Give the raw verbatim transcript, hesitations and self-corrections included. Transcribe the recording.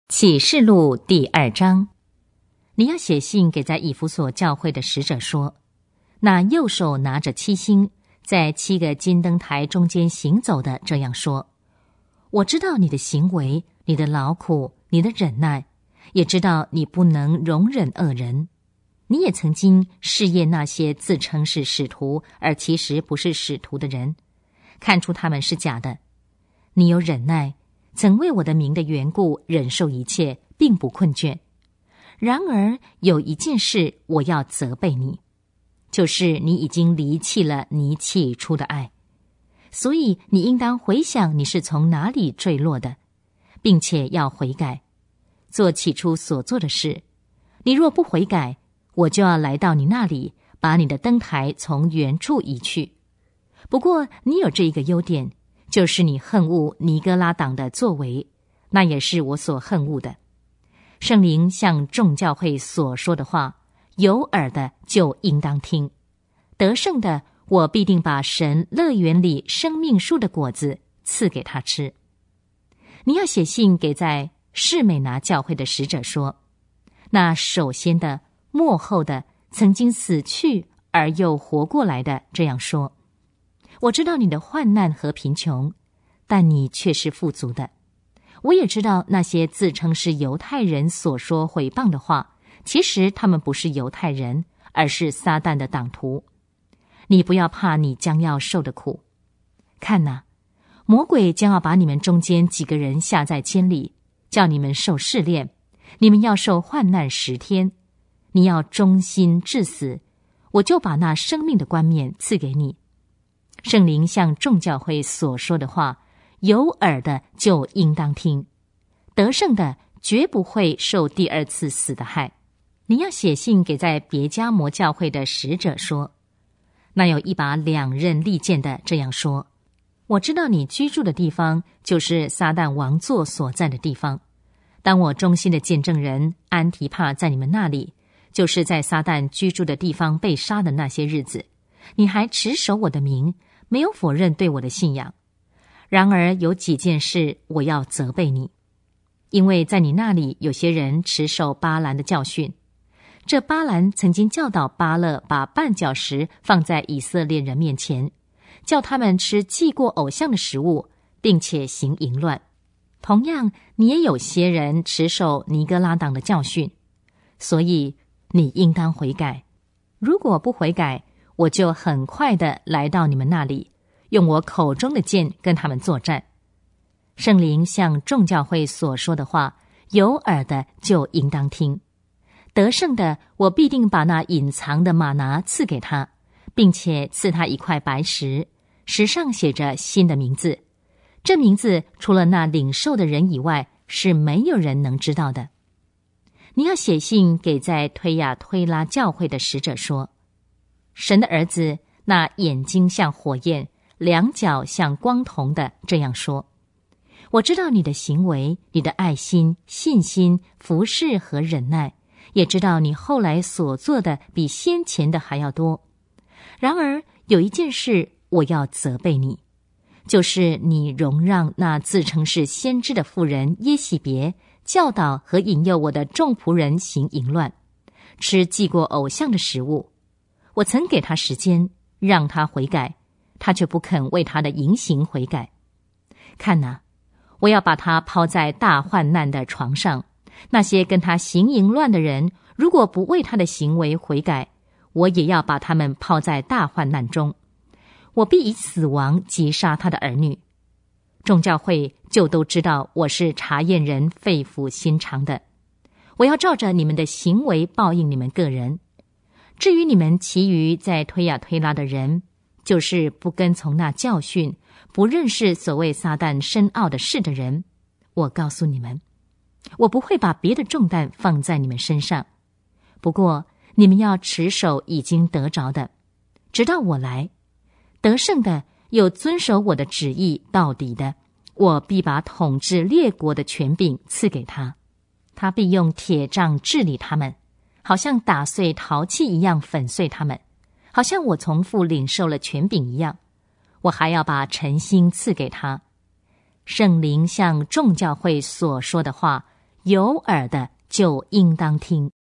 启示录第二章，你要写信给在以弗所教会的使者说，那右手拿着七星，在七个金灯台中间行走的这样说：我知道你的行为，你的劳苦，你的忍耐，也知道你不能容忍恶人。你也曾经试验那些自称是使徒而其实不是使徒的人，看出他们是假的。你有忍耐，曾为我的名的缘故忍受一切，并不困倦。然而有一件事我要责备你，就是你已经离弃了你起初的爱。所以你应当回想你是从哪里坠落的，并且要悔改，做起初所做的事。你若不悔改，我就要来到你那里，把你的灯台从原处移去。不过你有这一个优点，就是你恨恶尼哥拉党的作为，那也是我所恨恶的。圣灵向众教会所说的话，有耳的就应当听。得胜的，我必定把神乐园里生命树的果子赐给他吃。你要写信给在士美拿教会的使者说，那首先的、末后的、曾经死去而又活过来的这样说：我知道你的患难和贫穷，但你却是富足的。我也知道那些自称是犹太人所说毁谤的话，其实他们不是犹太人，而是撒旦的党徒。你不要怕你将要受的苦。看哪，魔鬼将要把你们中间几个人下在监里，叫你们受试炼，你们要受患难十天。你要忠心至死，我就把那生命的冠冕赐给你。圣灵向众教会所说的话，有耳的就应当听。得胜的绝不会受第二次死的害。你要写信给在别迦摩教会的使者说，那有一把两刃利剑的这样说：我知道你居住的地方就是撒旦王座所在的地方。当我忠心的见证人安提帕在你们那里，就是在撒旦居住的地方被杀的那些日子，你还持守我的名，没有否认对我的信仰。然而有几件事我要责备你，因为在你那里有些人持守巴兰的教训。这巴兰曾经教导巴勒把绊脚石放在以色列人面前，叫他们吃祭过偶像的食物，并且行淫乱。同样，你也有些人持守尼哥拉党的教训，所以你应当悔改。如果不悔改，我就很快的来到你们那里，用我口中的剑跟他们作战。圣灵向众教会所说的话，有耳的就应当听。得胜的，我必定把那隐藏的玛拿赐给他，并且赐他一块白石，石上写着新的名字。这名字除了那领受的人以外，是没有人能知道的。你要写信给在推雅推拉教会的使者说，神的儿子，那眼睛像火焰，两脚像光铜的这样说：我知道你的行为，你的爱心、信心、服事和忍耐，也知道你后来所做的比先前的还要多。然而有一件事我要责备你，就是你容让那自称是先知的妇人耶洗别教导和引诱我的众仆人行淫乱，吃祭过偶像的食物。我曾给他时间，让他悔改，他却不肯为他的淫行悔改。看哪，我要把他抛在大患难的床上。那些跟他行淫乱的人，如果不为他的行为悔改，我也要把他们抛在大患难中。我必以死亡击杀他的儿女。众教会就都知道我是查验人肺腑心肠的。我要照着你们的行为报应你们个人。至于你们其余在推雅推拉的人，就是不跟从那教训，不认识所谓撒旦深奥的事的人，我告诉你们，我不会把别的重担放在你们身上。不过你们要持守已经得着的，直到我来。得胜的，又遵守我的旨意到底的，我必把统治列国的权柄赐给他。他必用铁杖治理他们，好像打碎陶器一样粉碎他们，好像我从父领受了权柄一样。我还要把晨星赐给他。圣灵向众教会所说的话， 有耳的就应当听。